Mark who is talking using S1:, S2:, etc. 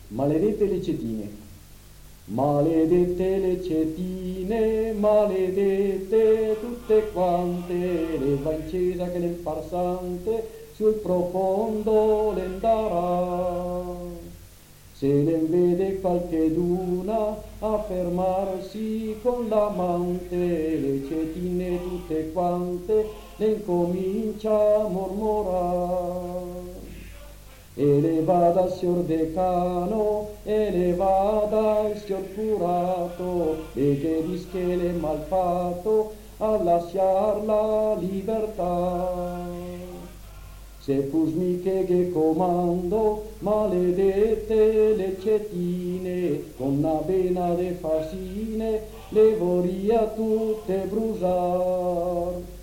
S1: Maledette le cetine, maledette le cetine, maledette tutte quante, le va in chiesa che nel farsante sul profondo l'endarà. Se le vede qualcheduna a fermarsi con l'amante, le cetine tutte quante le incomincia a mormorare. E le vada al signor decano, e le vada al signor curato, e che dischele malfatto a lasciar la libertà. Se pus miche che comando, maledette le cetine, con una vena de fascine, le voria tutte brusar.